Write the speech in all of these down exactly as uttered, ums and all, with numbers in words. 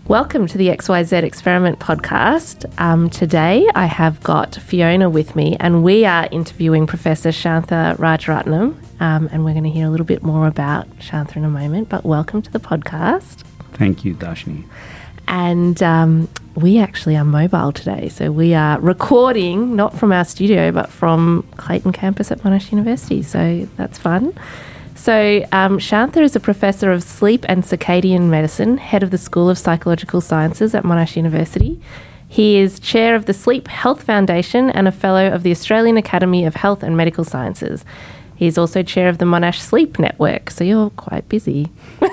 Welcome to the X Y Z Experiment podcast. Um, today I have got Fiona with me and we are interviewing Professor Shantha Rajaratnam, um, and we're going to hear a little bit more about Shantha in a moment, but welcome to the podcast. Thank you, Darshini. And um, we actually are mobile today, so we are recording not from our studio but from Clayton campus at Monash University, so that's fun. So um, Shantha is a professor of sleep and circadian medicine, head of the School of Psychological Sciences at Monash University. He is chair of the Sleep Health Foundation and a fellow of the Australian Academy of Health and Medical Sciences. He is also chair of the Monash Sleep Network, so you're quite busy.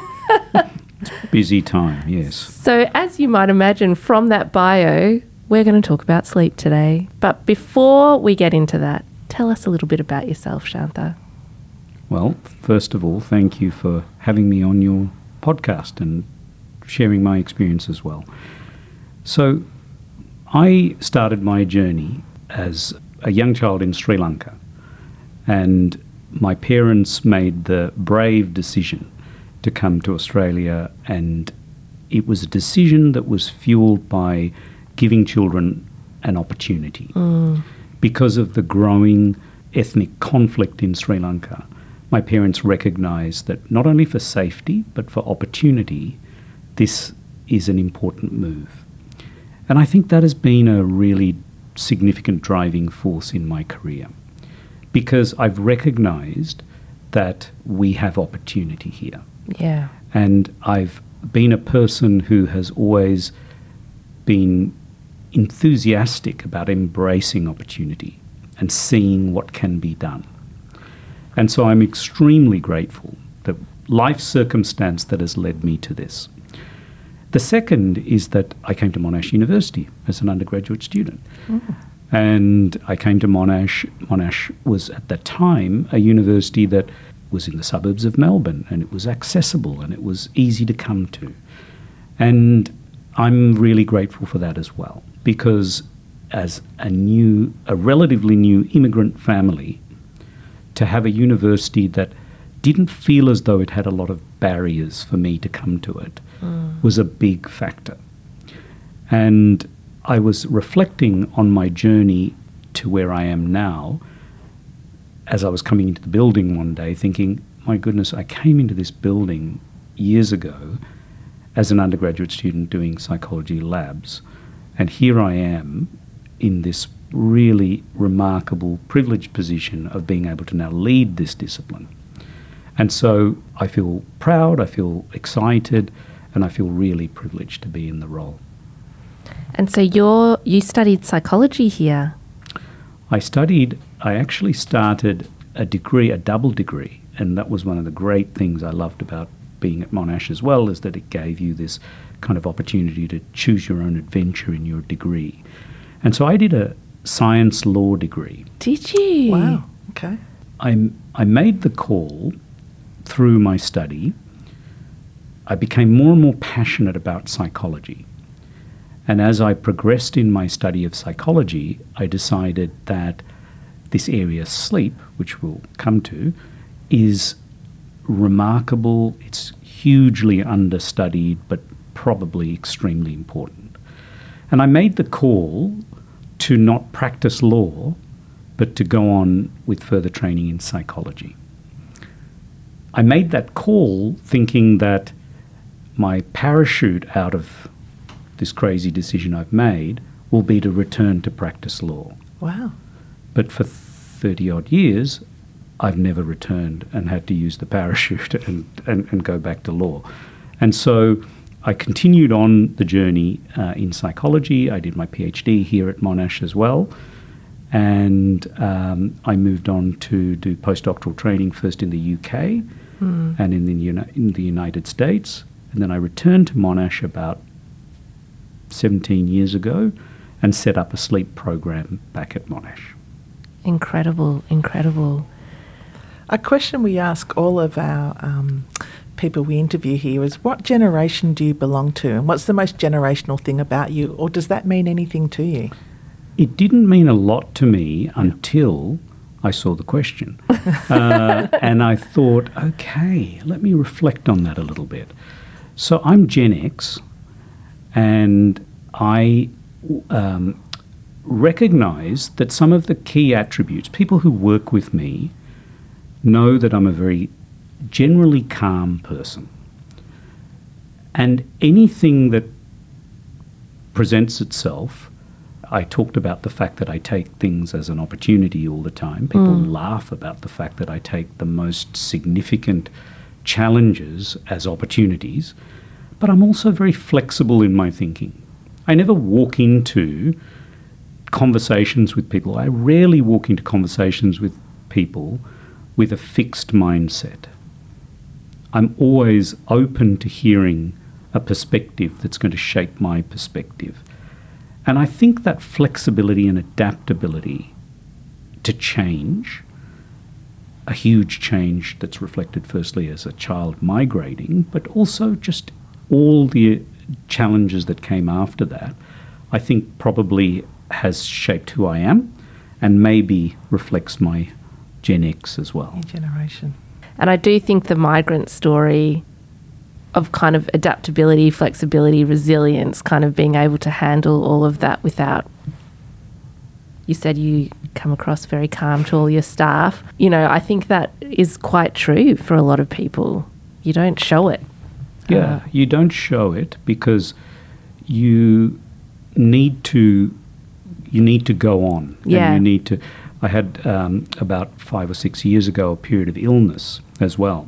Busy time, yes. So as you might imagine from that bio, we're going to talk about sleep today. But before we get into that, tell us a little bit about yourself, Shantha. Well, first of all, thank you for having me on your podcast and sharing my experience as well. So I started my journey as a young child in Sri Lanka, and my parents made the brave decision to come to Australia, and it was a decision that was fueled by giving children an opportunity. Mm. Because of the growing ethnic conflict in Sri Lanka, my parents recognised that not only for safety but for opportunity, this is an important move. And I think that has been a really significant driving force in my career, because I've recognised that we have opportunity here. Yeah. And I've been a person who has always been enthusiastic about embracing opportunity and seeing what can be done. And so I'm extremely grateful that life circumstance that has led me to this. The second is that I came to Monash University as an undergraduate student. Mm. And I came to Monash. Monash was at that time a university that was in the suburbs of Melbourne, and it was accessible and it was easy to come to. And I'm really grateful for that as well, because as a new, a relatively new immigrant family, to have a university that didn't feel as though it had a lot of barriers for me to come to it mm. was a big factor. And I was reflecting on my journey to where I am now as I was coming into the building one day, thinking, my goodness, I came into this building years ago as an undergraduate student doing psychology labs, and here I am in this really remarkable, privileged position of being able to now lead this discipline. And so I feel proud, I feel excited, and I feel really privileged to be in the role. And so you're you studied psychology here? I studied, I actually started a degree, a double degree, and that was one of the great things I loved about being at Monash as well, is that it gave you this kind of opportunity to choose your own adventure in your degree. And so I did a science law degree. Did you? Wow, okay. I, I made the call through my study. I became more and more passionate about psychology. And as I progressed in my study of psychology, I decided that this area, sleep, which we'll come to, is remarkable. It's hugely understudied, but probably extremely important. And I made the call to not practice law, but to go on with further training in psychology. I made that call thinking that my parachute out of this crazy decision I've made will be to return to practice law. Wow. But for thirty odd years, I've never returned and had to use the parachute and, and, and go back to law. And so I continued on the journey uh, in psychology. I did my PhD here at Monash as well. And um, I moved on to do postdoctoral training first in the U K mm. and in the, Uni- in the United States. And then I returned to Monash about seventeen years ago and set up a sleep program back at Monash. Incredible, incredible. A question we ask all of our um, people we interview here is, what generation do you belong to, and what's the most generational thing about you, or does that mean anything to you? It didn't mean a lot to me until I saw the question. uh, and I thought, okay, let me reflect on that a little bit. So I'm Gen X, And I um, recognize that some of the key attributes, people who work with me know that I'm a very generally calm person. And anything that presents itself, I talked about the fact that I take things as an opportunity all the time. People Mm. laugh about the fact that I take the most significant challenges as opportunities, but I'm also very flexible in my thinking. I never walk into conversations with people. I rarely walk into conversations with people with a fixed mindset. I'm always open to hearing a perspective that's going to shape my perspective. And I think that flexibility and adaptability to change, a huge change that's reflected firstly as a child migrating, but also just all the challenges that came after that, I think probably has shaped who I am and maybe reflects my Gen X as well. Your generation. And I do think the migrant story of kind of adaptability, flexibility, resilience, kind of being able to handle all of that without, you said you come across very calm to all your staff. You know, I think that is quite true for a lot of people. You don't show it. Yeah, Uh, you don't show it because you need to you need to go on. Yeah. And you need to. I had um, about five or six years ago a period of illness as well.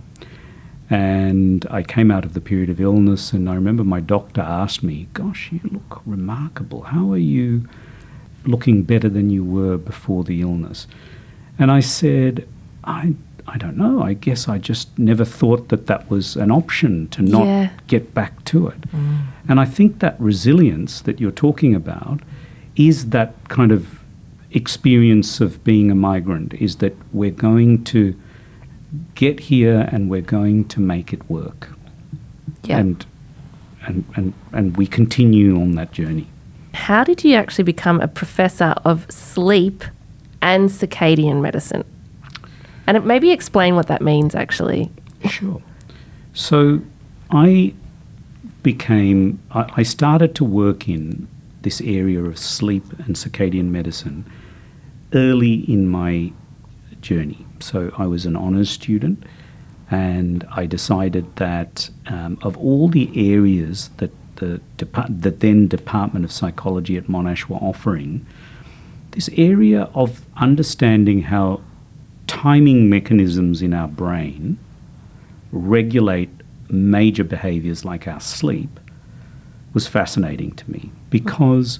And I came out of the period of illness, and I remember my doctor asked me, "Gosh, you look remarkable. How are you looking better than you were before the illness?" And I said, I, I don't know. I guess I just never thought that that was an option to not Yeah. get back to it. And I think that resilience that you're talking about is that kind of experience of being a migrant, is that we're going to get here and we're going to make it work. Yeah. And, and, and, and we continue on that journey. How did you actually become a professor of sleep and circadian medicine? And it, maybe explain what that means, actually. Sure. So I became, I, I started to work in this area of sleep and circadian medicine early in my journey. So I was an honours student, and I decided that um, of all the areas that the, depart- the then Department of Psychology at Monash were offering, this area of understanding how timing mechanisms in our brain regulate major behaviours like our sleep was fascinating to me, because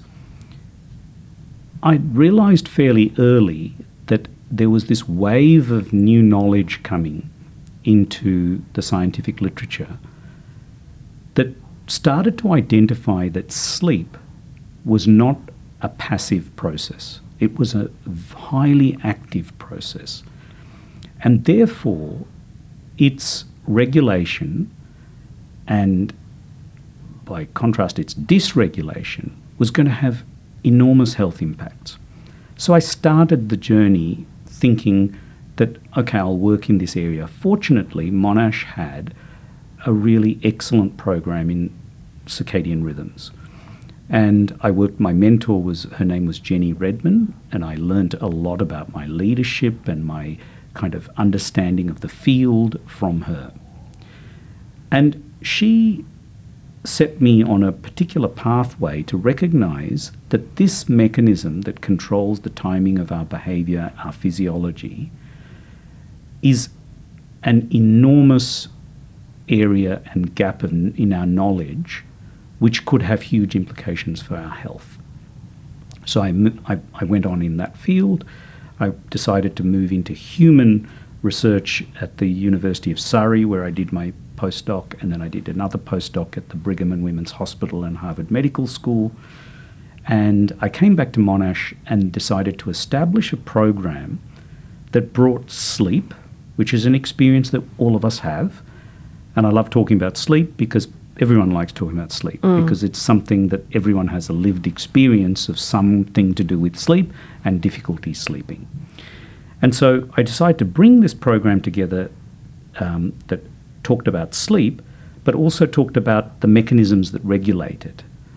I realised fairly early that there was this wave of new knowledge coming into the scientific literature that started to identify that sleep was not a passive process. It was a highly active process. And therefore, its regulation and, by contrast, its dysregulation was going to have enormous health impacts. So I started the journey thinking that, okay, I'll work in this area. Fortunately, Monash had a really excellent program in circadian rhythms. And I worked, my mentor was, her name was Jenny Redman, and I learnt a lot about my leadership and my kind of understanding of the field from her. And she set me on a particular pathway to recognise that this mechanism that controls the timing of our behaviour, our physiology, is an enormous area and gap in, in our knowledge, which could have huge implications for our health. So I, I, I went on in that field. I decided to move into human research at the University of Surrey, where I did my postdoc, and then I did another postdoc at the Brigham and Women's Hospital and Harvard Medical School. And I came back to Monash and decided to establish a program that brought sleep, which is an experience that all of us have. And I love talking about sleep because everyone likes talking about sleep, mm. because it's something that everyone has a lived experience of something to do with sleep and difficulty sleeping. And so I decided to bring this program together um, that talked about sleep, but also talked about the mechanisms that regulate it.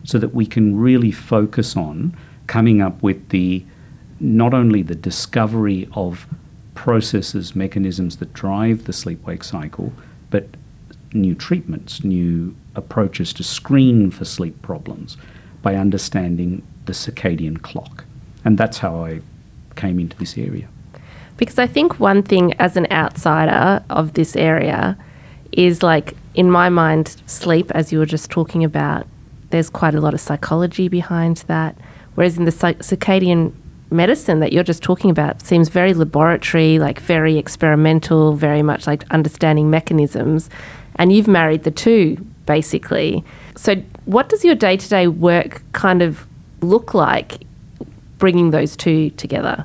so that we can really focus on coming up with the not only the discovery of processes, mechanisms that drive the sleep-wake cycle, but new treatments, new approaches to screen for sleep problems by understanding the circadian clock. And that's how I came into this area. Because I think one thing as an outsider of this area is, like, in my mind, sleep, as you were just talking about, there's quite a lot of psychology behind that. Whereas in the circadian medicine that you're just talking about seems very laboratory, like very experimental, very much like understanding mechanisms. And you've married the two, basically. So what does your day-to-day work kind of look like, bringing those two together?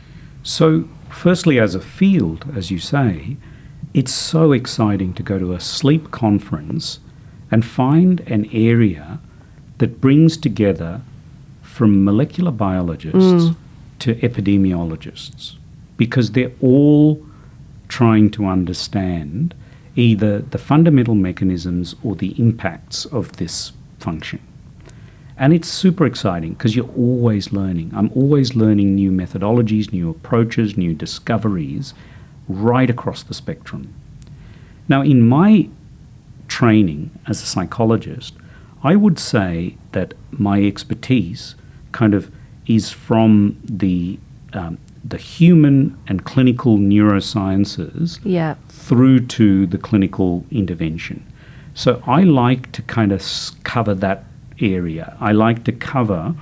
So firstly, as a field, as you say, it's so exciting to go to a sleep conference and find an area that brings together from molecular biologists mm. to epidemiologists, because they're all trying to understand either the fundamental mechanisms or the impacts of this function. And it's super exciting because you're always learning. I'm always learning new methodologies, new approaches, new discoveries right across the spectrum. Now, in my training as a psychologist, I would say that my expertise kind of is from the um, the human and clinical neurosciences yeah. through to the clinical intervention. So I like to kind of cover that area. I like to cover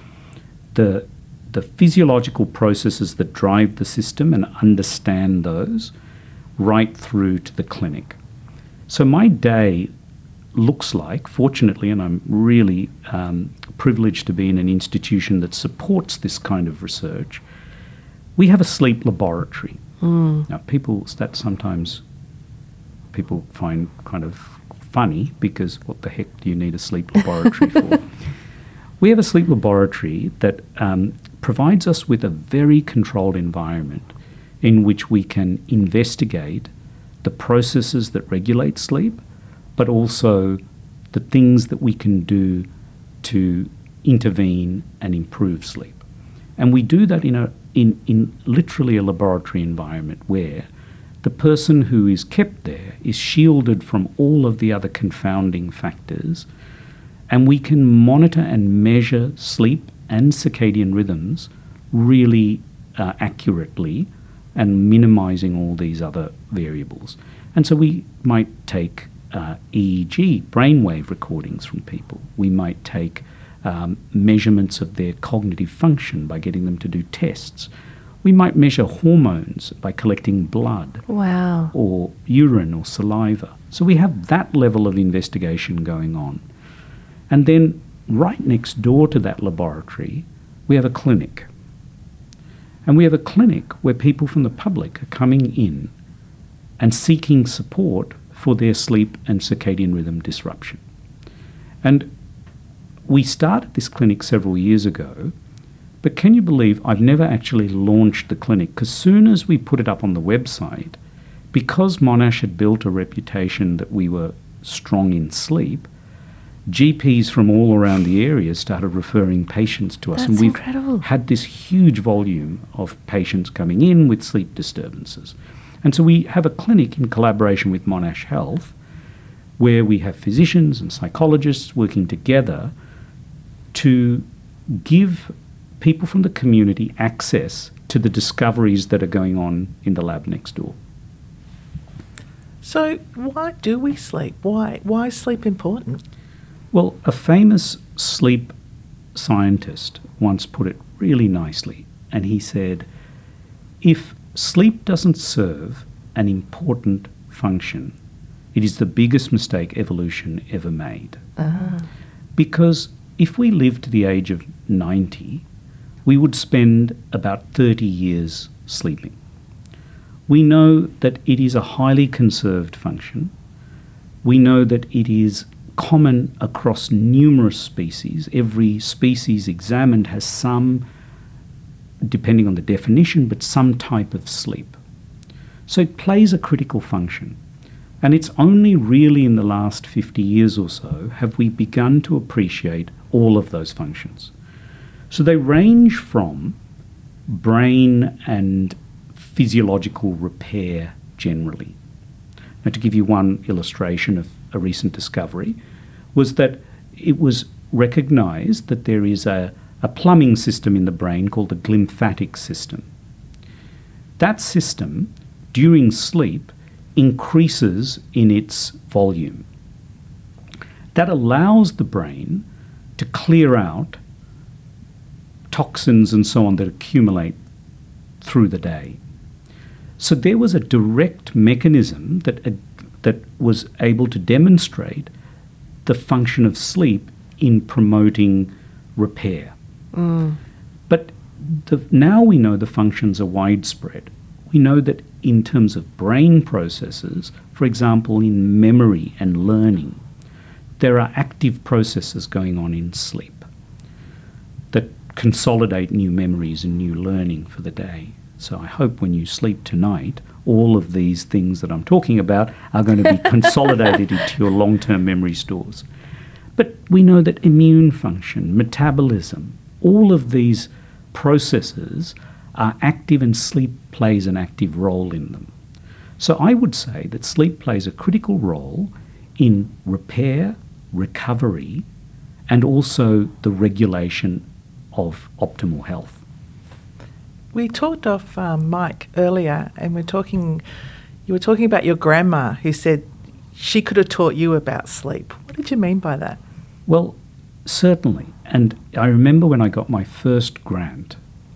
the the physiological processes that drive the system and understand those right through to the clinic. So my day looks like, fortunately, and I'm really um, privileged to be in an institution that supports this kind of research, we have a sleep laboratory. Mm. Now, people, that sometimes people find kind of funny, because what the heck do you need a sleep laboratory for? We have a sleep laboratory that um, provides us with a very controlled environment in which we can investigate the processes that regulate sleep, but also the things that we can do to intervene and improve sleep. And we do that in a in, in literally a laboratory environment where the person who is kept there is shielded from all of the other confounding factors, and we can monitor and measure sleep and circadian rhythms really uh, accurately and minimizing all these other variables. And so we might take uh, E E G, brainwave recordings from people. We might take um, measurements of their cognitive function by getting them to do tests. We might measure hormones by collecting blood. Wow. Or urine or saliva. So we have that level of investigation going on. And then right next door to that laboratory, we have a clinic. And we have a clinic where people from the public are coming in and seeking support for their sleep and circadian rhythm disruption. And we started this clinic several years ago, but can you believe I've never actually launched the clinic? Because soon as we put it up on the website, because Monash had built a reputation that we were strong in sleep, G Ps from all around the area started referring patients to us. That's and we've incredible. had this huge volume of patients coming in with sleep disturbances. And so we have a clinic in collaboration with Monash Health where we have physicians and psychologists working together to give people from the community access to the discoveries that are going on in the lab next door. So why do we sleep? Why, why is sleep important? Well, a famous sleep scientist once put it really nicely, and he said, if sleep doesn't serve an important function, it is the biggest mistake evolution ever made. Ah. Because if we lived to the age of ninety, we would spend about thirty years sleeping. We know that it is a highly conserved function. We know that it is common across numerous species. Every species examined has some, depending on the definition, but some type of sleep. So it plays a critical function. And it's only really in the last fifty years or so have we begun to appreciate all of those functions. So they range from brain and physiological repair generally. Now, to give you one illustration of a recent discovery, was that it was recognised that there is a, a plumbing system in the brain called the glymphatic system. That system, during sleep, increases in its volume. That allows the brain to clear out toxins and so on that accumulate through the day. So there was a direct mechanism that, uh, that was able to demonstrate the function of sleep in promoting repair. Mm. But the, now we know the functions are widespread. We know that in terms of brain processes, for example, in memory and learning, there are active processes going on in sleep that consolidate new memories and new learning for the day. So I hope when you sleep tonight, all of these things that I'm talking about are going to be consolidated into your long-term memory stores. But we know that immune function, metabolism, all of these processes are active, and sleep plays an active role in them. So I would say that sleep plays a critical role in repair, recovery, and also the regulation of optimal health. We talked off um, Mike earlier, and we're talking. You were talking about your grandma, who said she could have taught you about sleep. What did you mean by that? Well, certainly. And I remember when I got my first grant,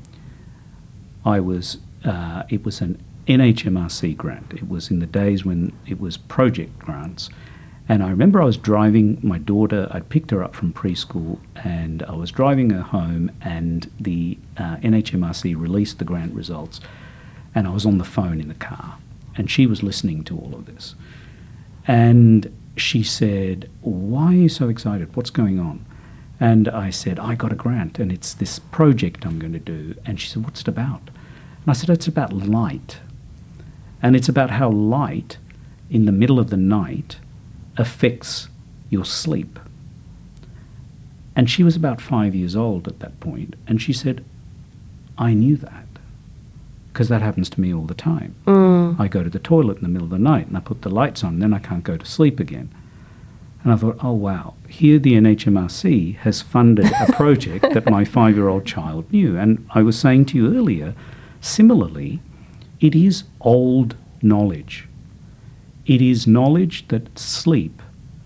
I was. Uh, it was an N H M R C grant. It was in the days when it was project grants. And I remember I was driving my daughter, I'd picked her up from preschool, and I was driving her home, and the uh, N H M R C released the grant results, and I was on the phone in the car, and she was listening to all of this. And she said, "Why are you so excited? What's going on?" And I said, "I got a grant, and it's this project I'm going to do." And she said, "What's it about?" And I said, "It's about light. And it's about how light in the middle of the night affects your sleep." And she was about five years old at that point, and she said, "I knew that, because that happens to me all the time. Mm. I go to the toilet in the middle of the night and I put the lights on, and then I can't go to sleep again." And I thought, oh wow, here the N H M R C has funded a project that my five-year-old child knew. And I was saying to you earlier, similarly, it is old knowledge. It is knowledge that sleep,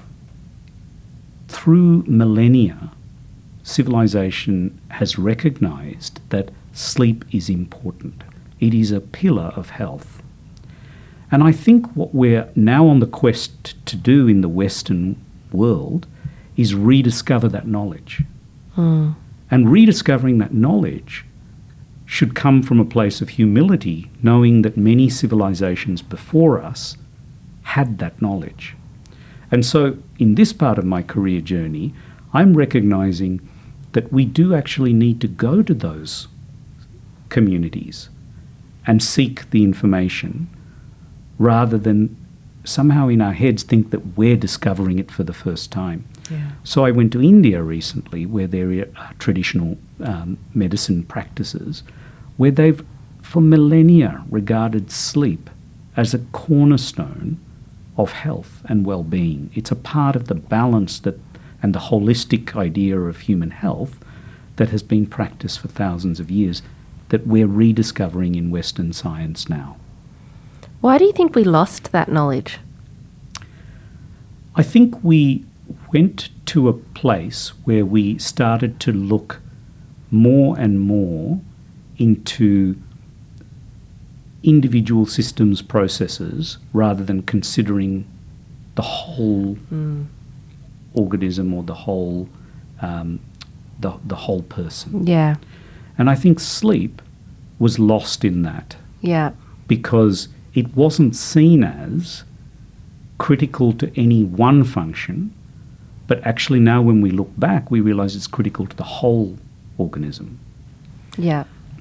through millennia, civilization has recognized that sleep is important. It is a pillar of health. And I think what we're now on the quest to do in the Western world is rediscover that knowledge. Mm. And rediscovering that knowledge should come from a place of humility, knowing that many civilizations before us had that knowledge. And so in this part of my career journey, I'm recognizing that we do actually need to go to those communities and seek the information, rather than somehow in our heads think that we're discovering it for the first time. Yeah. So I went to India recently, where there are traditional um, medicine practices, where they've for millennia regarded sleep as a cornerstone of health and well-being. It's a part of the balance that and the holistic idea of human health that has been practiced for thousands of years, that we're rediscovering in Western science now. Why do you think we lost that knowledge? I think we went to a place where we started to look more and more into individual systems processes rather than considering the whole Mm. organism or the whole um, the the whole person. Yeah, And I think sleep was lost in that, yeah, because it wasn't seen as critical to any one function, but actually now when we look back, we realize it's critical to the whole organism. yeah.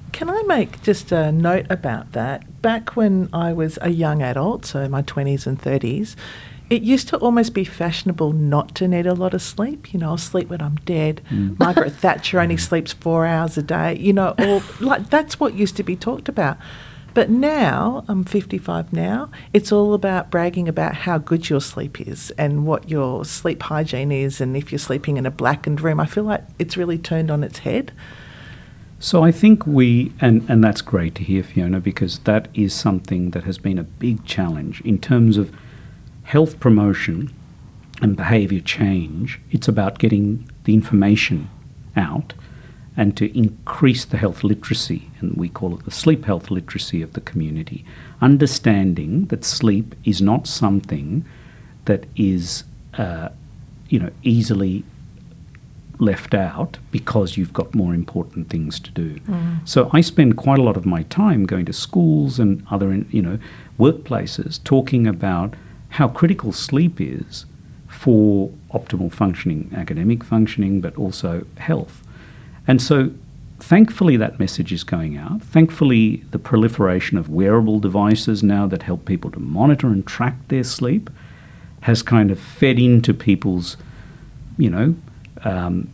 Can I make just a note about that? Back when I was a young adult, so my twenties and thirties, it used to almost be fashionable not to need a lot of sleep. You know, I'll sleep when I'm dead. Mm. Margaret Thatcher only sleeps four hours a day. You know, or like that's what used to be talked about. But now, I'm fifty-five now, it's all about bragging about how good your sleep is and what your sleep hygiene is, and if you're sleeping in a blackened room. I feel like it's really turned on its head. So I think we, and, and that's great to hear, Fiona, because that is something that has been a big challenge in terms of health promotion and behaviour change. It's about getting the information out and to increase the health literacy, and we call it the sleep health literacy of the community. Understanding that sleep is not something that is, uh, you know, easily left out because you've got more important things to do. Mm. So I spend quite a lot of my time going to schools and other, you know, workplaces talking about how critical sleep is for optimal functioning, academic functioning, but also health. And so thankfully that message is going out. Thankfully the proliferation of wearable devices now that help people to monitor and track their sleep has kind of fed into people's, you know, um,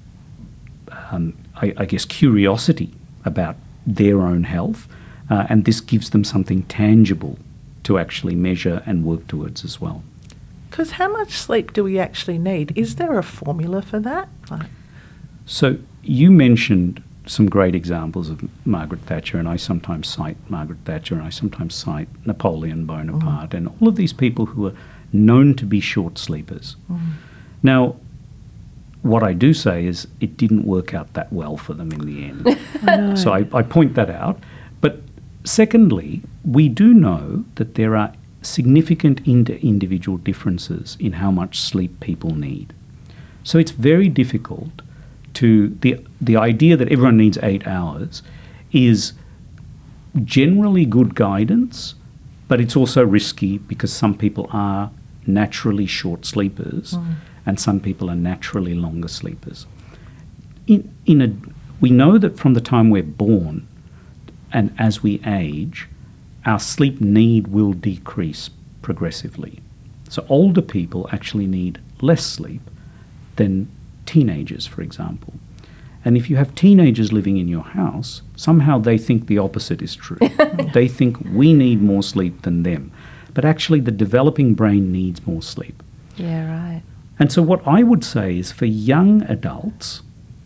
um, I, I guess curiosity about their own health, uh, and this gives them something tangible to actually measure and work towards as well. Because how much sleep do we actually need? Is there a formula for that? Like- so you mentioned some great examples of Margaret Thatcher, and I sometimes cite Margaret Thatcher, and I sometimes cite Napoleon Bonaparte, mm. and all of these people who are known to be short sleepers. Mm. Now, what I do say is it didn't work out that well for them in the end. I so I, I point that out. But secondly, we do know that there are significant inter-individual differences in how much sleep people need. So it's very difficult to, the, the idea that everyone needs eight hours is generally good guidance, but it's also risky because some people are naturally short sleepers mm. and some people are naturally longer sleepers. In, in a, we know that from the time we're born and as we age, our sleep need will decrease progressively. So older people actually need less sleep than teenagers, for example. And if you have teenagers living in your house, somehow they think the opposite is true. They think we need more sleep than them. But actually the developing brain needs more sleep. Yeah, right. And so what I would say is for young adults,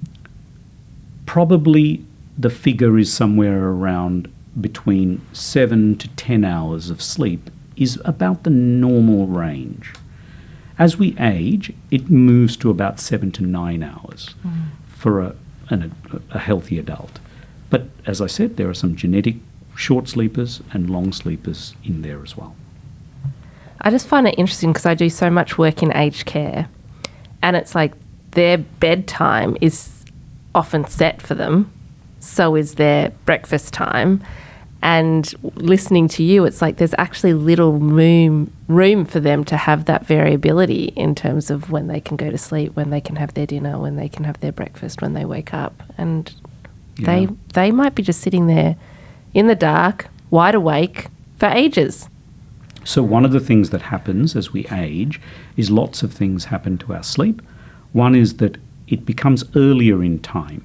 probably the figure is somewhere around between seven to ten hours of sleep is about the normal range. As we age, it moves to about seven to nine hours mm. for a, an, a healthy adult. But as I said, there are some genetic short sleepers and long sleepers in there as well. I just find it interesting because I do so much work in aged care, and it's like their bedtime is often set for them, so is their breakfast time. And listening to you, it's like there's actually little room room for them to have that variability in terms of when they can go to sleep, when they can have their dinner, when they can have their breakfast, when they wake up. And yeah. they they might be just sitting there in the dark, wide awake for ages. So one of the things that happens as we age is lots of things happen to our sleep. One is that it becomes earlier in time.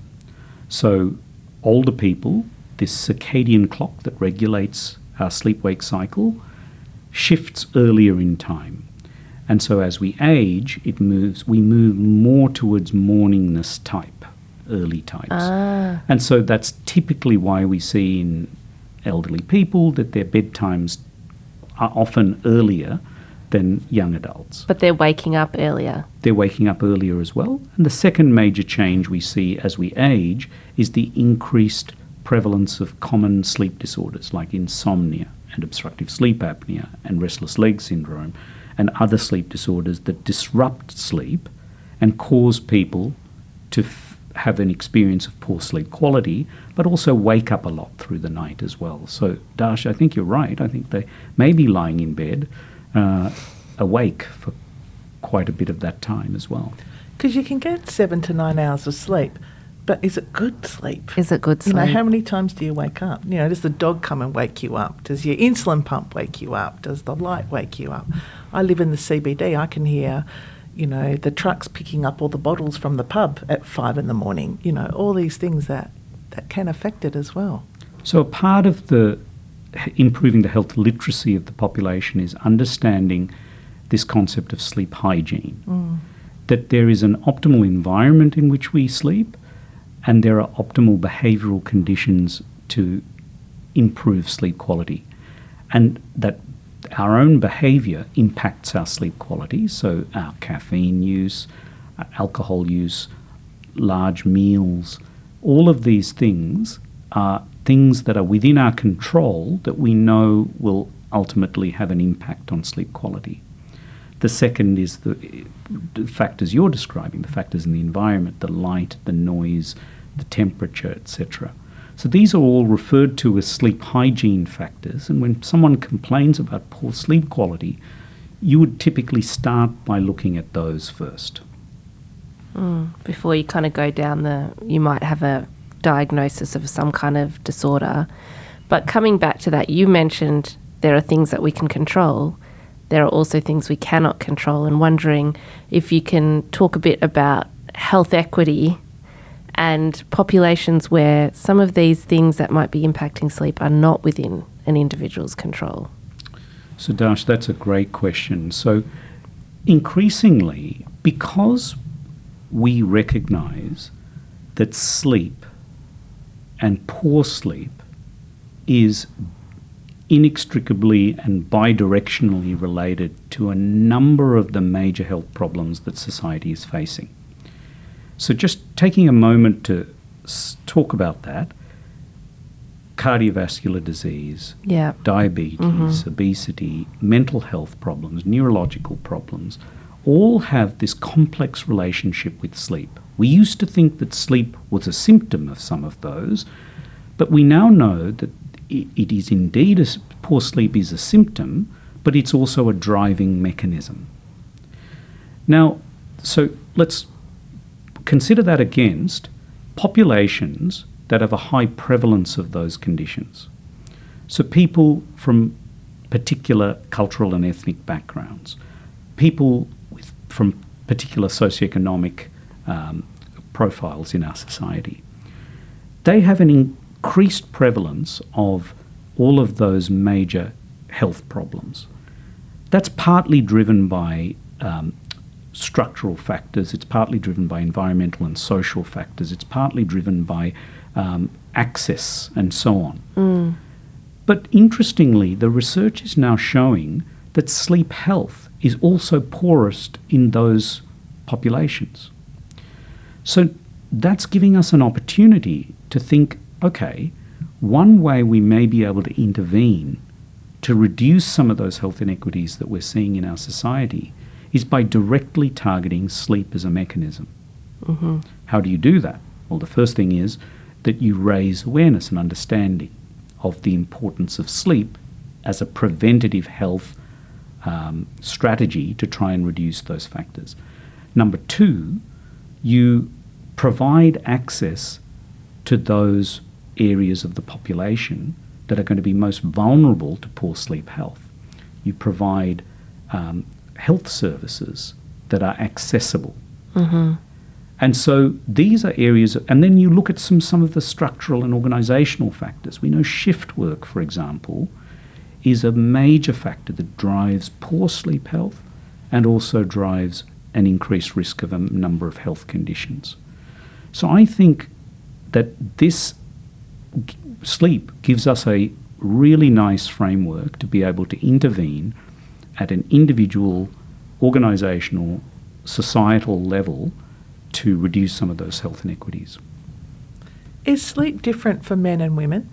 So older people, this circadian clock that regulates our sleep-wake cycle shifts earlier in time. And so as we age, it moves, we move more towards morningness type, early types. Ah. And so that's typically why we see in elderly people that their bedtimes are often earlier than young adults. But they're waking up earlier. They're waking up earlier as well. And the second major change we see as we age is the increased prevalence of common sleep disorders like insomnia and obstructive sleep apnea and restless leg syndrome and other sleep disorders that disrupt sleep and cause people to f- have an experience of poor sleep quality, but also wake up a lot through the night as well. So, Dash, I think you're right. I think they may be lying in bed uh, awake for quite a bit of that time as well. Because you can get seven to nine hours of sleep, But is it good sleep? Is it good You sleep? know, how many times do you wake up? You know, does the dog come and wake you up? Does your insulin pump wake you up? Does the light wake you up? I live in the C B D. I can hear, you know, the trucks picking up all the bottles from the pub at five in the morning. You know, all these things that, that can affect it as well. So a part of the improving the health literacy of the population is understanding this concept of sleep hygiene. Mm. That there is an optimal environment in which we sleep, and there are optimal behavioural conditions to improve sleep quality. And that our own behaviour impacts our sleep quality, so our caffeine use, our alcohol use, large meals, all of these things are things that are within our control that we know will ultimately have an impact on sleep quality. The second is the, the factors you're describing, the factors in the environment, the light, the noise, the temperature, et cetera. So these are all referred to as sleep hygiene factors, and when someone complains about poor sleep quality, you would typically start by looking at those first. Mm, before you kind of go down the, you might have a diagnosis of some kind of disorder. But coming back to that, you mentioned there are things that we can control. There are also things we cannot control, and wondering if you can talk a bit about health equity and populations where some of these things that might be impacting sleep are not within an individual's control. So Dash, that's a great question. So increasingly, because we recognise that sleep and poor sleep is inextricably and bidirectionally related to a number of the major health problems that society is facing. So just taking a moment to s- talk about that, cardiovascular disease, Yeah. diabetes, Mhm. obesity, mental health problems, neurological problems, all have this complex relationship with sleep. We used to think that sleep was a symptom of some of those, but we now know that i- it is indeed, a, poor sleep is a symptom, but it's also a driving mechanism. Now, so let's consider that against populations that have a high prevalence of those conditions. So people from particular cultural and ethnic backgrounds, people with, from particular socioeconomic um, profiles in our society, they have an increased prevalence of all of those major health problems. That's partly driven by um, structural factors, it's partly driven by environmental and social factors, it's partly driven by um, access and so on. Mm. But interestingly, the research is now showing that sleep health is also poorest in those populations. So that's giving us an opportunity to think, okay, one way we may be able to intervene to reduce some of those health inequities that we're seeing in our society is by directly targeting sleep as a mechanism. Mm-hmm. How do you do that? Well, the first thing is that you raise awareness and understanding of the importance of sleep as a preventative health um, strategy to try and reduce those factors. Number two, you provide access to those areas of the population that are going to be most vulnerable to poor sleep health. You provide um, health services that are accessible. Mm-hmm. And so these are areas, of, and then you look at some, some of the structural and organisational factors. We know shift work, for example, is a major factor that drives poor sleep health and also drives an increased risk of a number of health conditions. So I think that this g- sleep gives us a really nice framework to be able to intervene at an individual, organisational, societal level to reduce some of those health inequities. Is sleep different for men and women?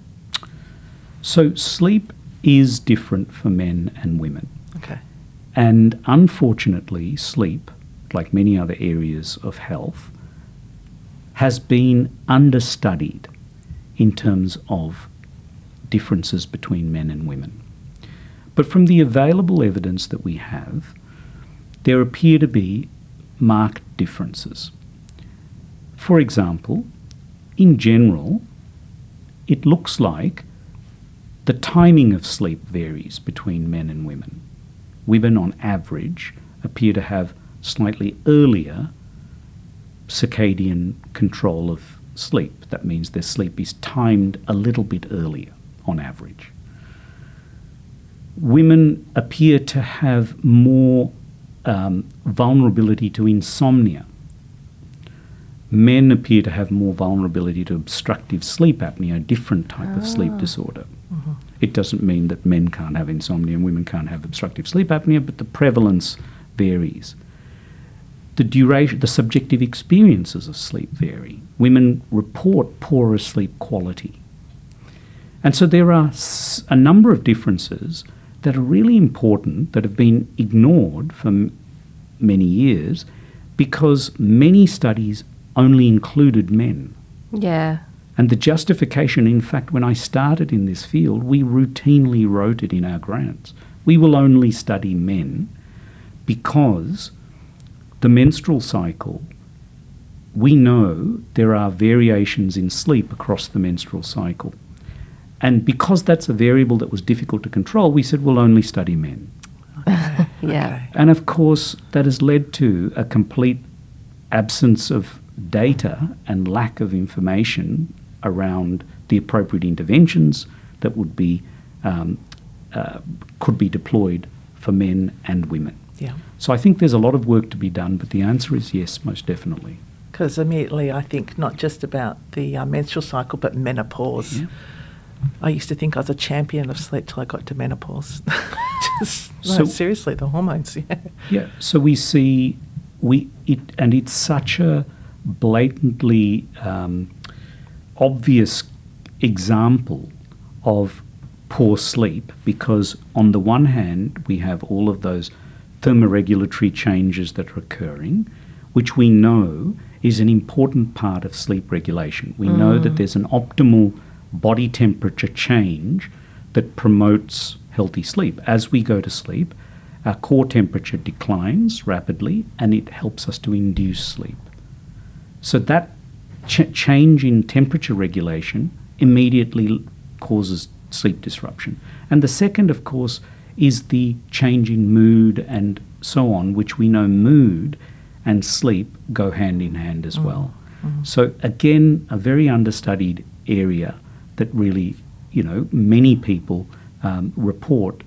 So sleep is different for men and women. Okay. And unfortunately, sleep, like many other areas of health, has been understudied in terms of differences between men and women. But from the available evidence that we have, there appear to be marked differences. For example, in general, it looks like the timing of sleep varies between men and women. Women, on average, appear to have slightly earlier circadian control of sleep. That means their sleep is timed a little bit earlier, on average. Women appear to have more um, vulnerability to insomnia. Men appear to have more vulnerability to obstructive sleep apnea, a different type Ah. of sleep disorder. Mhm. It doesn't mean that men can't have insomnia and women can't have obstructive sleep apnea, but the prevalence varies. The duration, the subjective experiences of sleep vary. Women report poorer sleep quality. And so there are s- a number of differences that are really important that have been ignored for m- many years because many studies only included men. Yeah. And the justification, in fact, when I started in this field, we routinely wrote it in our grants. We will only study men because the menstrual cycle, we know there are variations in sleep across the menstrual cycle. And because that's a variable that was difficult to control, we said we'll only study men. Okay. Yeah. Okay. And of course, that has led to a complete absence of data and lack of information around the appropriate interventions that would be um, uh, could be deployed for men and women. Yeah. So I think there's a lot of work to be done, but the answer is yes, most definitely. Because immediately I think not just about the uh, menstrual cycle, but menopause. Yeah. I used to think I was a champion of sleep till I got to menopause. Just, no, So- seriously, the hormones. Yeah. Yeah. So we see we it, and it's such a blatantly um, obvious example of poor sleep because on the one hand we have all of those thermoregulatory changes that are occurring, which we know is an important part of sleep regulation. We know that there's an optimal body temperature change that promotes healthy sleep. As we go to sleep, our core temperature declines rapidly and it helps us to induce sleep. So that ch- change in temperature regulation immediately l- causes sleep disruption. And the second, of course, is the change in mood and so on, which we know mood and sleep go hand in hand as well. So again, a very understudied area that really, you know, many people um, report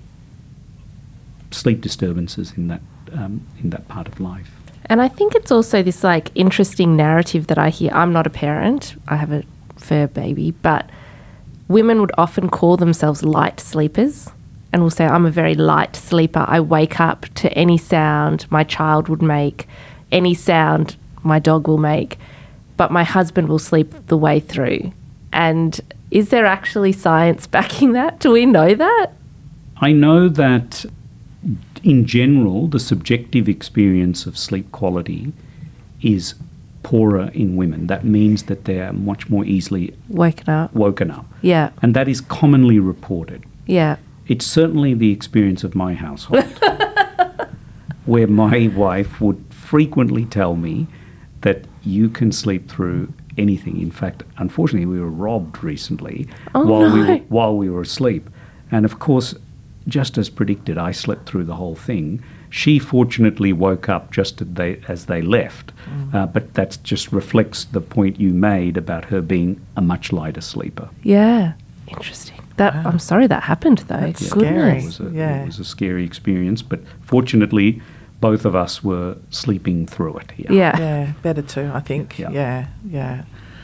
sleep disturbances in that um, in that part of life. And I think it's also this like interesting narrative that I hear. I'm not a parent. I have a fur baby, but women would often call themselves light sleepers and will say, I'm a very light sleeper. I wake up to any sound my child would make, any sound my dog will make, but my husband will sleep the way through. And is there actually science backing that? Do we know that? I know that in general, the subjective experience of sleep quality is poorer in women. That means that they are much more easily Woken up. woken up. Yeah. And that is commonly reported. Yeah. It's certainly the experience of my household, where my wife would frequently tell me that you can sleep through anything. In fact, unfortunately, we were robbed recently Oh, while we no. were, while we were asleep. And of course, just as predicted, I slept through the whole thing. She fortunately woke up just as they, as they left, uh, but that just reflects the point you made about her being a much lighter sleeper. Yeah. Interesting. That Wow. I'm sorry that happened though. That's Goodness. scary. It was, a, Yeah. it was a scary experience, but fortunately, both of us were sleeping through it. Yeah. Yeah. Yeah, better too, I think. Yeah. Yeah, yeah.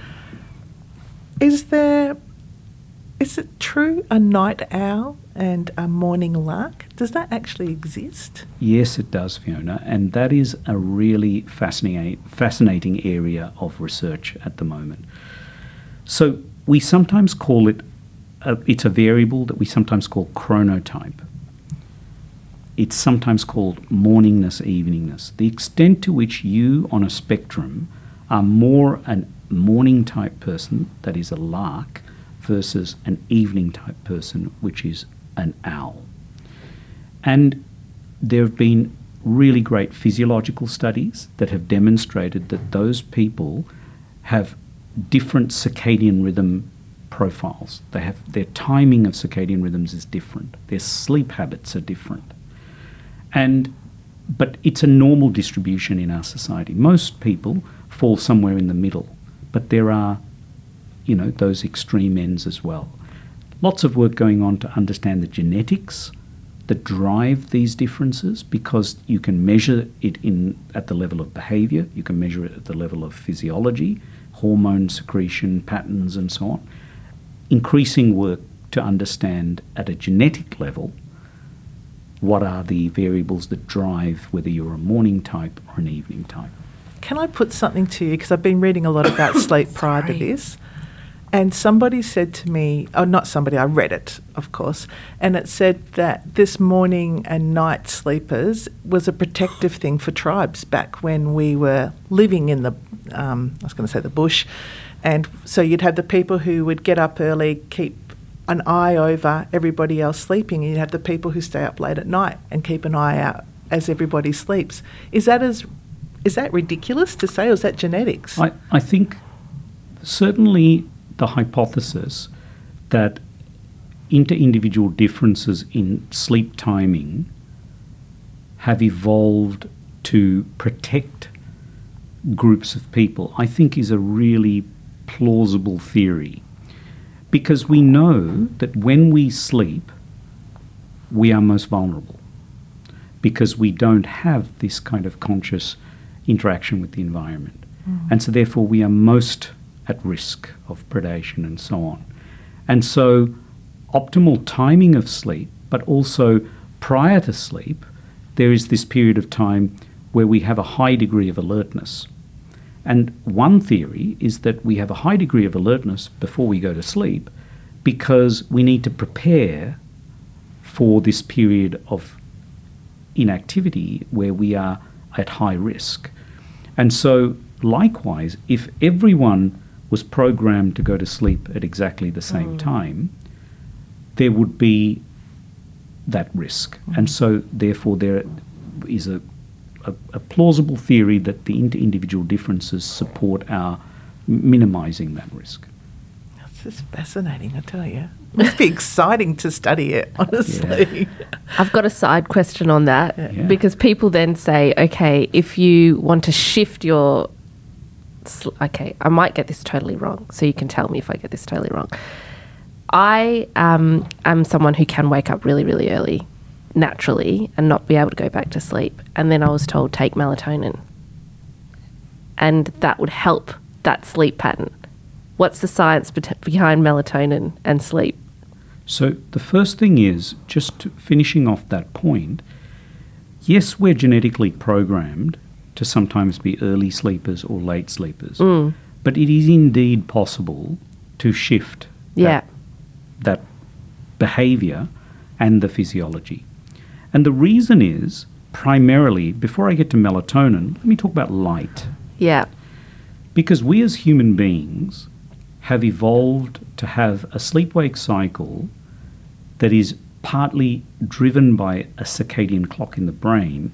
Is there, is it true a night owl and a morning lark? Does that actually exist? Yes, it does, Fiona, and that is a really fascinating, fascinating area of research at the moment. So we sometimes call it, a, it's a variable that we sometimes call chronotype. It's sometimes called morningness, eveningness. The extent to which you on a spectrum are more a morning type person, that is a lark, versus an evening type person, which is an owl. And there have been really great physiological studies that have demonstrated that those people have different circadian rhythm profiles. They have their timing of circadian rhythms is different. Their sleep habits are different. And but it's a normal distribution in our society. Most people fall somewhere in the middle, but there are, you know, those extreme ends as well. Lots of work going on to understand the genetics that drive these differences, because you can measure it in at the level of behaviour, you can measure it at the level of physiology, hormone secretion patterns and so on. Increasing work to understand at a genetic level what are the variables that drive whether you're a morning type or an evening type. Can I put something to you? Because I've been reading a lot about sleep prior to this. And somebody said to me, oh, not somebody, I read it, of course, and it said that this morning and night sleepers was a protective thing for tribes back when we were living in the, um, I was going to say the bush. And so you'd have the people who would get up early, keep an eye over everybody else sleeping, and you'd have the people who stay up late at night and keep an eye out as everybody sleeps. Is that as is that ridiculous to say, or is that genetics? I, I think certainly the hypothesis that inter-individual differences in sleep timing have evolved to protect groups of people, I think is a really plausible theory. Because we know that when we sleep, we are most vulnerable, because we don't have this kind of conscious interaction with the environment. Mm. And so therefore we are most at risk of predation and so on. And so optimal timing of sleep, but also prior to sleep, there is this period of time where we have a high degree of alertness. And one theory is that we have a high degree of alertness before we go to sleep because we need to prepare for this period of inactivity where we are at high risk. And so likewise, if everyone was programmed to go to sleep at exactly the same mm. time, there would be that risk. Mm. And so therefore there is a A, a plausible theory that the inter-individual differences support our minimising that risk. That's just fascinating, I tell you. It must be exciting to study it, honestly. Yeah. I've got a side question on that, yeah. because people then say, okay, if you want to shift your... Okay, I might get this totally wrong, so you can tell me if I get this totally wrong. I um, am someone who can wake up really, really early, naturally, and not be able to go back to sleep. And then I was told, take melatonin. And that would help that sleep pattern. What's the science be- behind melatonin and sleep? So the first thing is, just to finishing off that point, yes, we're genetically programmed to sometimes be early sleepers or late sleepers, mm. but it is indeed possible to shift yeah. that, that behaviour and the physiology. And the reason is, primarily, before I get to melatonin, let me talk about light. Yeah. Because we as human beings have evolved to have a sleep-wake cycle that is partly driven by a circadian clock in the brain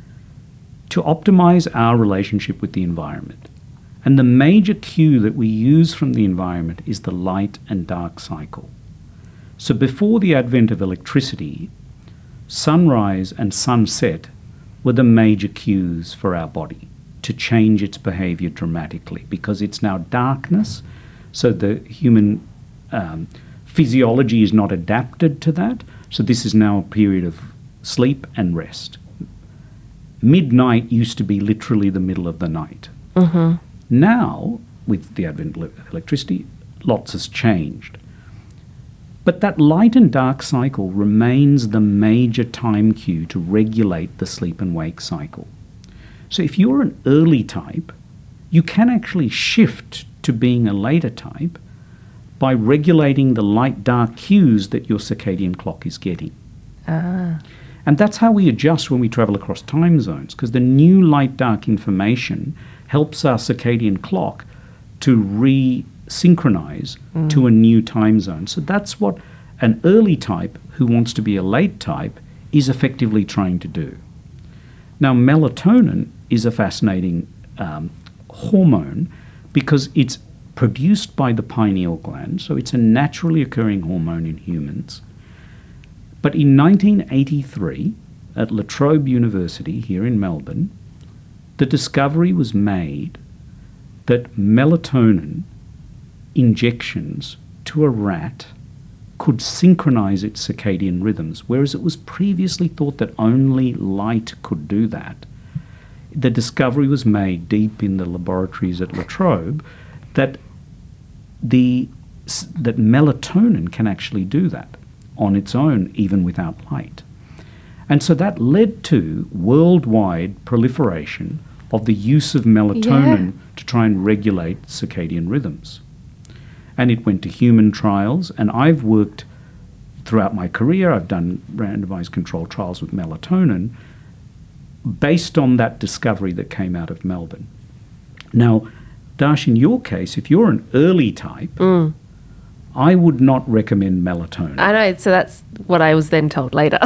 to optimize our relationship with the environment. And the major cue that we use from the environment is the light and dark cycle. So before the advent of electricity, sunrise and sunset were the major cues for our body to change its behavior dramatically, because it's now darkness, so the human um, physiology is not adapted to that. So this is now a period of sleep and rest. Midnight used to be literally the middle of the night. Mm-hmm. Now, with the advent of electricity, lots has changed. But that light and dark cycle remains the major time cue to regulate the sleep and wake cycle. So if you're an early type, you can actually shift to being a later type by regulating the light-dark cues that your circadian clock is getting. Ah. And that's how we adjust when we travel across time zones, because the new light-dark information helps our circadian clock to re-synchronize mm. to a new time zone. So that's what an early type who wants to be a late type is effectively trying to do. Now, melatonin is a fascinating um, hormone because it's produced by the pineal gland, so it's a naturally occurring hormone in humans. But in nineteen eighty-three, at La Trobe University here in Melbourne, the discovery was made that melatonin injections to a rat could synchronize its circadian rhythms, whereas it was previously thought that only light could do that. The discovery was made deep in the laboratories at La Trobe that the that melatonin can actually do that on its own, even without light. And so that led to worldwide proliferation of the use of melatonin Yeah. to try and regulate circadian rhythms. And it went to human trials, and I've worked throughout my career, I've done randomized controlled trials with melatonin based on that discovery that came out of Melbourne. Now, Dash, in your case, if you're an early type, Mm. I would not recommend melatonin. I know, so that's what I was then told later.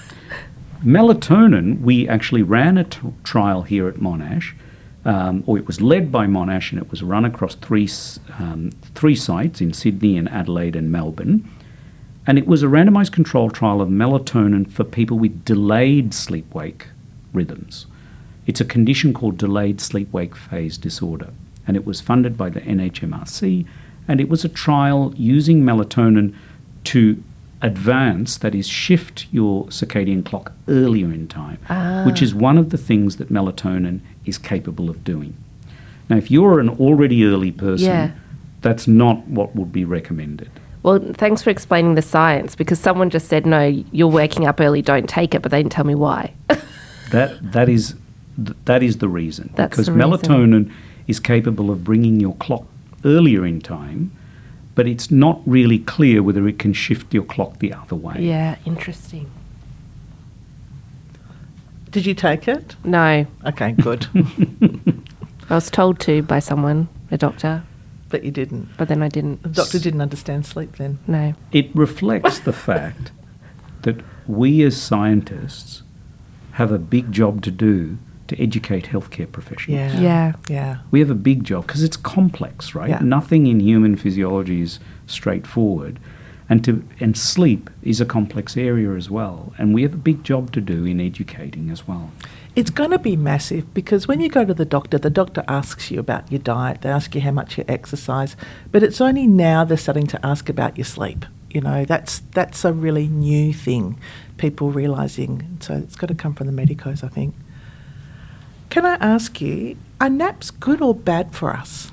Melatonin, we actually ran a t- trial here at Monash, um, or it was led by Monash, and it was run across three s- um, three sites in Sydney and Adelaide and Melbourne. And it was a randomized controlled trial of melatonin for people with delayed sleep-wake rhythms. It's a condition called delayed sleep-wake phase disorder, and it was funded by the N H M R C, and it was a trial using melatonin to advance, that is, shift your circadian clock earlier in time, Ah. which is one of the things that melatonin is capable of doing. Now, if you're an already early person, Yeah. that's not what would be recommended. Well, thanks for explaining the science, because someone just said, no, you're waking up early, don't take it, but they didn't tell me why. That that is th- that is the reason, That's because the reason. melatonin is capable of bringing your clock earlier in time, but it's not really clear whether it can shift your clock the other way. Yeah, interesting. Did you take it? No, Okay, good. I was told to by someone, a doctor, But you didn't. but then I didn't. The doctor didn't understand sleep then. No. It reflects the fact that we as scientists have a big job to do to educate healthcare professionals. Yeah. Yeah. Yeah. We have a big job because it's complex, right? Yeah. Nothing in human physiology is straightforward. And to and sleep is a complex area as well. And we have a big job to do in educating as well. It's going to be massive because when you go to the doctor, the doctor asks you about your diet, they ask you how much you exercise, but it's only now they're starting to ask about your sleep. You know, that's that's a really new thing, people realising. So it's got to come from the medicos, I think. Can I ask you, are naps good or bad for us?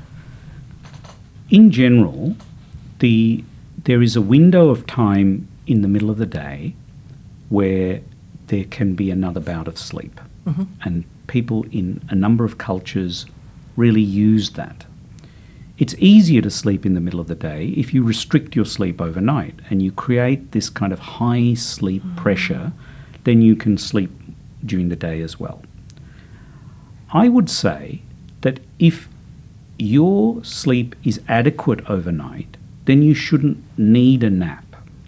In general, the there is a window of time in the middle of the day where there can be another bout of sleep. Mm-hmm. And people in a number of cultures really use that. It's easier to sleep in the middle of the day if you restrict your sleep overnight and you create this kind of high sleep Mm. pressure, then you can sleep during the day as well. I would say that if your sleep is adequate overnight, then you shouldn't need a nap.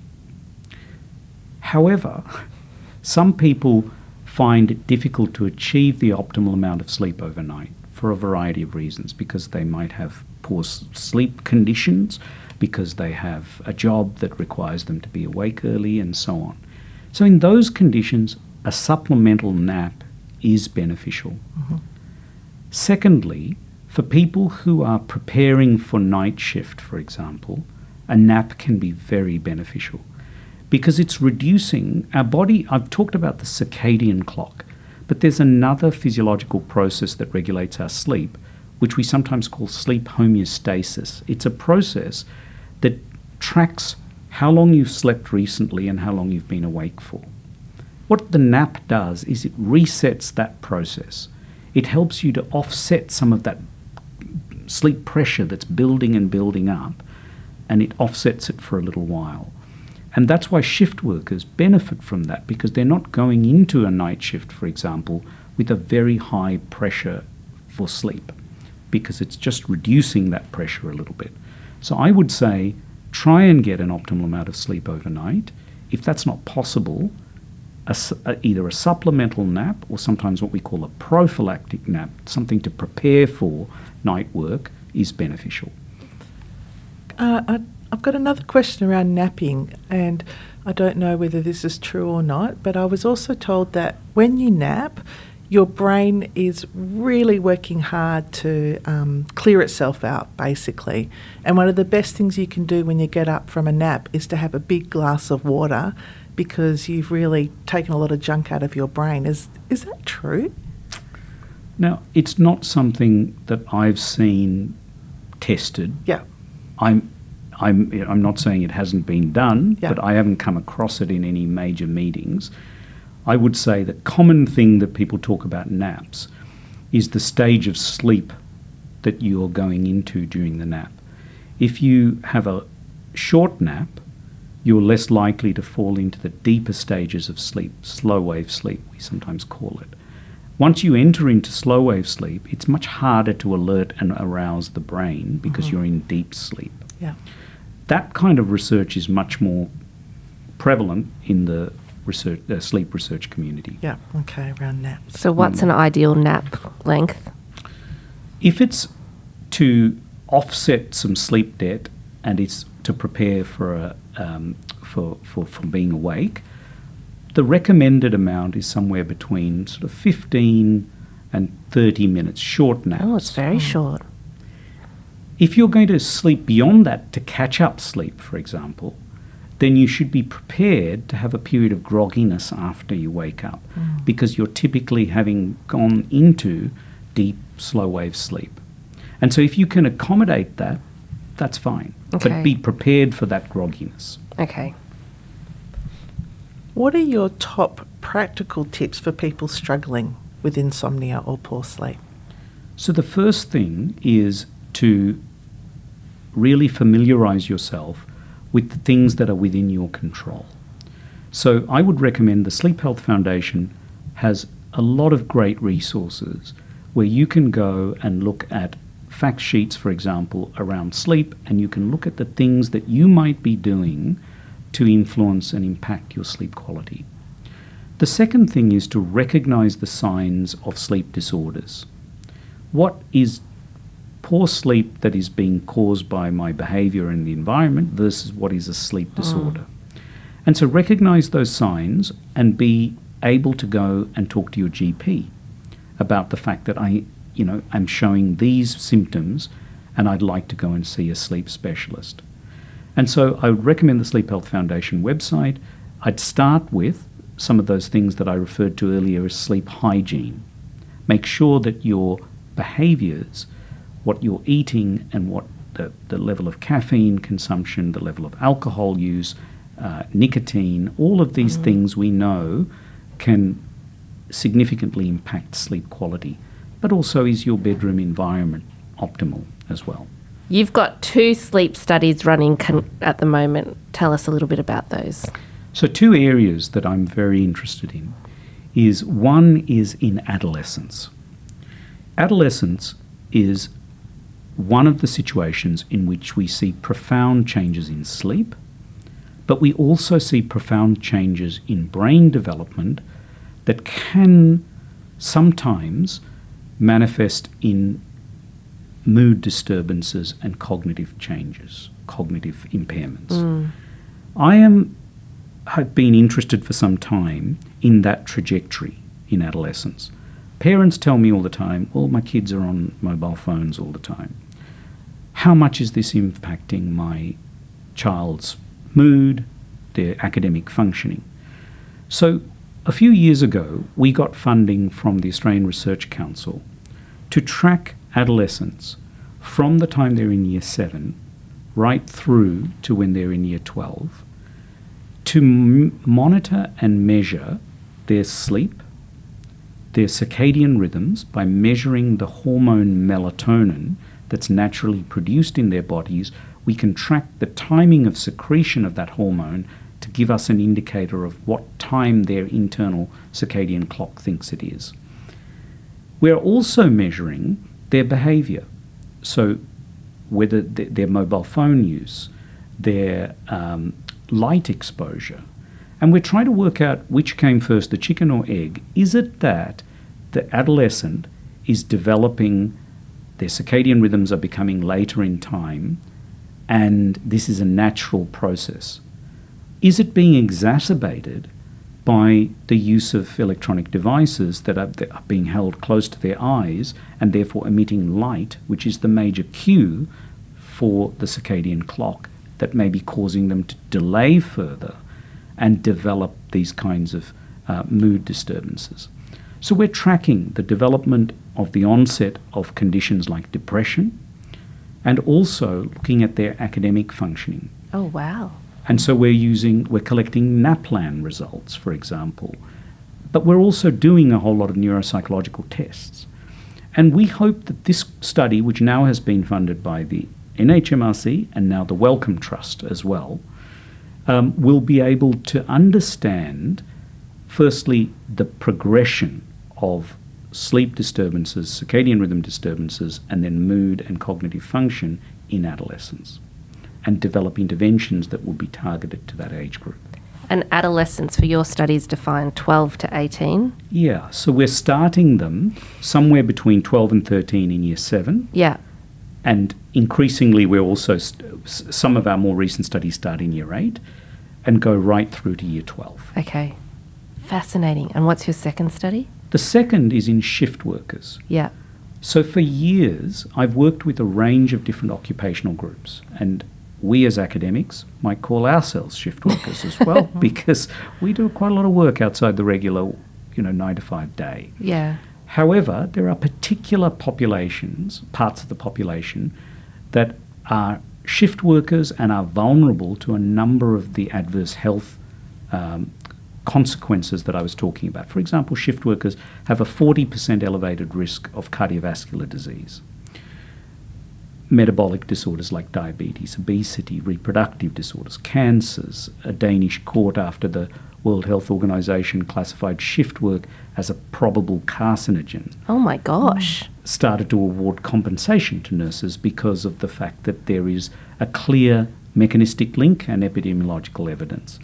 However, some people find it difficult to achieve the optimal amount of sleep overnight for a variety of reasons, because they might have poor s- sleep conditions, because they have a job that requires them to be awake early, and so on. So in those conditions, a supplemental nap is beneficial. Secondly, for people who are preparing for night shift, for example, a nap can be very beneficial because it's reducing our body. I've talked about the circadian clock, but there's another physiological process that regulates our sleep, which we sometimes call sleep homeostasis. It's a process that tracks how long you've slept recently and how long you've been awake for. What the nap does is it resets that process. It helps you to offset some of that sleep pressure that's building and building up, and it offsets it for a little while. And that's why shift workers benefit from that, because they're not going into a night shift, for example, with a very high pressure for sleep, because it's just reducing that pressure a little bit. So I would say try and get an optimal amount of sleep overnight. If that's not possible, a s a, either a supplemental nap or sometimes what we call a prophylactic nap, something to prepare for night work, is beneficial. Uh, I, I've got another question around napping, and I don't know whether this is true or not, but I was also told that when you nap, your brain is really working hard to um, clear itself out, basically. And one of the best things you can do when you get up from a nap is to have a big glass of water, because you've really taken a lot of junk out of your brain. Is is that true? Now, it's not something that I've seen tested. Yeah. I'm, I'm, I'm not saying it hasn't been done, Yeah. but I haven't come across it in any major meetings. I would say the common thing that people talk about naps is the stage of sleep that you're going into during the nap. If you have a short nap, you're less likely to fall into the deeper stages of sleep, slow wave sleep, we sometimes call it. Once you enter into slow wave sleep, it's much harder to alert and arouse the brain because Mm-hmm. you're in deep sleep. Yeah. That kind of research is much more prevalent in the research, uh, sleep research community. Yeah. Okay. Around naps. So what's an ideal nap length? If it's to offset some sleep debt and it's to prepare for a um, for, for for being awake, the recommended amount is somewhere between sort of fifteen and thirty minutes, short naps. Oh, it's very short. If you're going to sleep beyond that to catch up sleep, for example, then you should be prepared to have a period of grogginess after you wake up, Mm. because you're typically having gone into deep, slow wave sleep. And so if you can accommodate that, that's fine. Okay. But be prepared for that grogginess. Okay. What are your top practical tips for people struggling with insomnia or poor sleep? So the first thing is to really familiarize yourself with the things that are within your control. So I would recommend the Sleep Health Foundation has a lot of great resources where you can go and look at fact sheets, for example, around sleep, and you can look at the things that you might be doing to influence and impact your sleep quality. The second thing is to recognize the signs of sleep disorders. What is poor sleep that is being caused by my behavior in the environment versus what is a sleep disorder? And so recognize those signs and be able to go and talk to your G P about the fact that I, you know, I'm showing these symptoms and I'd like to go and see a sleep specialist. And so I would recommend the Sleep Health Foundation website. I'd start with some of those things that I referred to earlier as sleep hygiene. Make sure that your behaviors, what you're eating and what the, the level of caffeine consumption, the level of alcohol use, uh, nicotine, all of these mm. things we know can significantly impact sleep quality. But also, is your bedroom environment optimal as well? You've got two sleep studies running con- at the moment. Tell us a little bit about those. So two areas that I'm very interested in is one is in adolescence. Adolescence is one of the situations in which we see profound changes in sleep, but we also see profound changes in brain development that can sometimes manifest in mood disturbances and cognitive changes, cognitive impairments. Mm. I am have been interested for some time in that trajectory in adolescence. Parents tell me all the time, well, my kids are on mobile phones all the time. How much is this impacting my child's mood, their academic functioning? So a few years ago, we got funding from the Australian Research Council to track adolescents from the time they're in year seven right through to when they're in year twelve to m- monitor and measure their sleep, their circadian rhythms by measuring the hormone melatonin that's naturally produced in their bodies. We can track the timing of secretion of that hormone to give us an indicator of what time their internal circadian clock thinks it is. We're also measuring their behavior. So whether th- their mobile phone use, their um, light exposure, and we're trying to work out which came first, the chicken or egg. Is it that the adolescent is developing their circadian rhythms are becoming later in time, and this is a natural process. Is it being exacerbated by the use of electronic devices that are, that are being held close to their eyes and therefore emitting light, which is the major cue for the circadian clock, that may be causing them to delay further and develop these kinds of uh, mood disturbances? So we're tracking the development of the onset of conditions like depression and also looking at their academic functioning. Oh, wow. And so we're using, we're collecting NAPLAN results, for example, but we're also doing a whole lot of neuropsychological tests. And we hope that this study, which now has been funded by the N H M R C and now the Wellcome Trust as well, um, will be able to understand, firstly, the progression of sleep disturbances, circadian rhythm disturbances, and then mood and cognitive function in adolescence, and develop interventions that will be targeted to that age group. And adolescence for your studies define twelve to eighteen? Yeah, so we're starting them somewhere between twelve and thirteen in year seven. Yeah. And increasingly we're also, st- some of our more recent studies start in year eight and go right through to year twelve. Okay. Fascinating. And what's your second study? The second is in shift workers. Yeah. So for years, I've worked with a range of different occupational groups, and we as academics might call ourselves shift workers as well, because we do quite a lot of work outside the regular, you know, nine to five day. Yeah. However, there are particular populations, parts of the population, that are shift workers and are vulnerable to a number of the adverse health um, consequences that I was talking about. For example, shift workers have a forty percent elevated risk of cardiovascular disease, metabolic disorders like diabetes, obesity, reproductive disorders, cancers. A Danish court, after the World Health Organization classified shift work as a probable carcinogen, Oh my gosh. started to award compensation to nurses because of the fact that there is a clear mechanistic link and epidemiological evidence.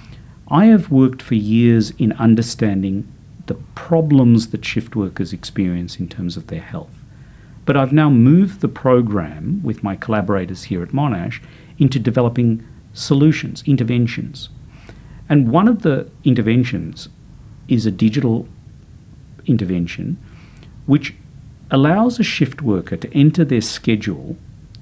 I have worked for years in understanding the problems that shift workers experience in terms of their health. But I've now moved the program with my collaborators here at Monash into developing solutions, interventions. And one of the interventions is a digital intervention which allows a shift worker to enter their schedule,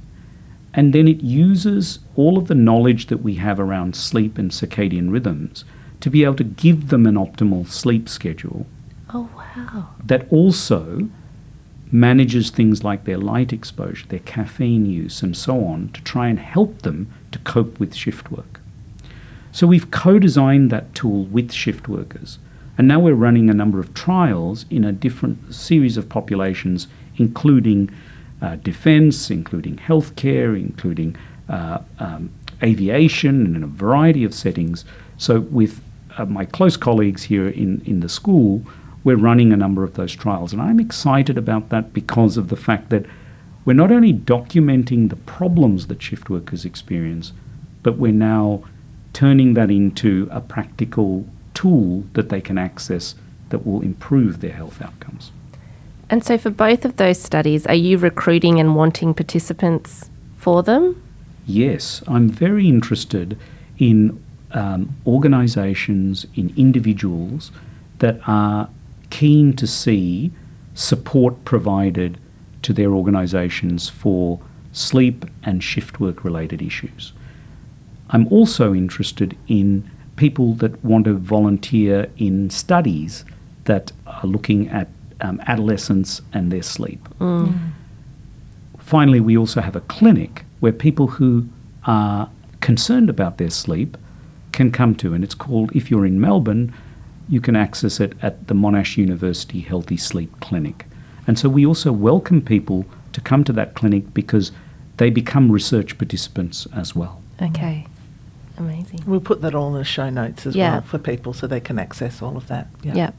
and then it uses all of the knowledge that we have around sleep and circadian rhythms to be able to give them an optimal sleep schedule Oh, wow. that also manages things like their light exposure, their caffeine use, and so on, to try and help them to cope with shift work. So we've co-designed that tool with shift workers, and now we're running a number of trials in a different series of populations, including uh, defence, including healthcare, including uh, um, aviation, and in a variety of settings. So with uh, my close colleagues here in, in the school, we're running a number of those trials. And I'm excited about that because of the fact that we're not only documenting the problems that shift workers experience, but we're now turning that into a practical tool that they can access that will improve their health outcomes. And so for both of those studies, are you recruiting and wanting participants for them? Yes, I'm very interested in um, organisations, in individuals that are keen to see support provided to their organisations for sleep and shift work related issues. I'm also interested in people that want to volunteer in studies that are looking at um, adolescents and their sleep. Mm. Finally, we also have a clinic where people who are concerned about their sleep can come to, and it's called, if you're in Melbourne, you can access it at the Monash University Healthy Sleep Clinic. And so we also welcome people to come to that clinic because they become research participants as well. Okay. Amazing. We'll put that all in the show notes as Yeah. well for people so they can access all of that. Yeah. Yeah.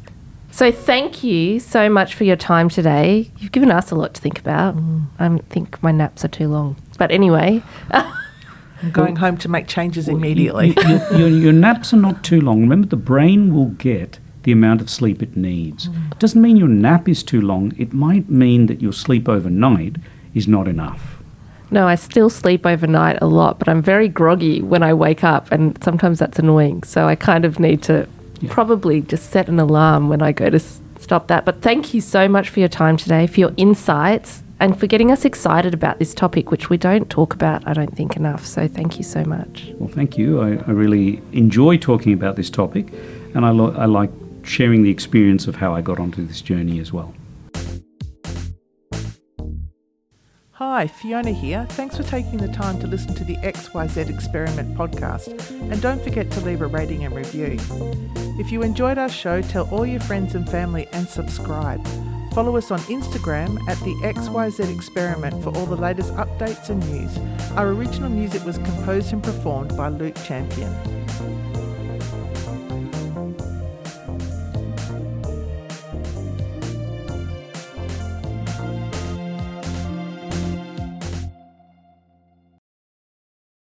So thank you so much for your time today. You've given us a lot to think about. Mm. I think my naps are too long. But anyway. I'm going home to make changes Well, immediately. y- y- your, your naps are not too long. Remember, the brain will get the amount of sleep it needs. It doesn't mean your nap is too long. It might mean that your sleep overnight is not enough. No, I still sleep overnight a lot, but I'm very groggy when I wake up, and sometimes that's annoying. So I kind of need to yeah. probably just set an alarm when I go to s- stop that. But thank you so much for your time today, for your insights, and for getting us excited about this topic, which we don't talk about, I don't think, enough. So thank you so much. Well, thank you. I, I really enjoy talking about this topic, and I, lo- I like sharing the experience of how I got onto this journey as well. Hi, Fiona here. Thanks for taking the time to listen to the X Y Z Experiment podcast. And don't forget to leave a rating and review. If you enjoyed our show, tell all your friends and family and subscribe. Follow us on Instagram at the X Y Z Experiment for all the latest updates and news. Our original music was composed and performed by Luke Champion.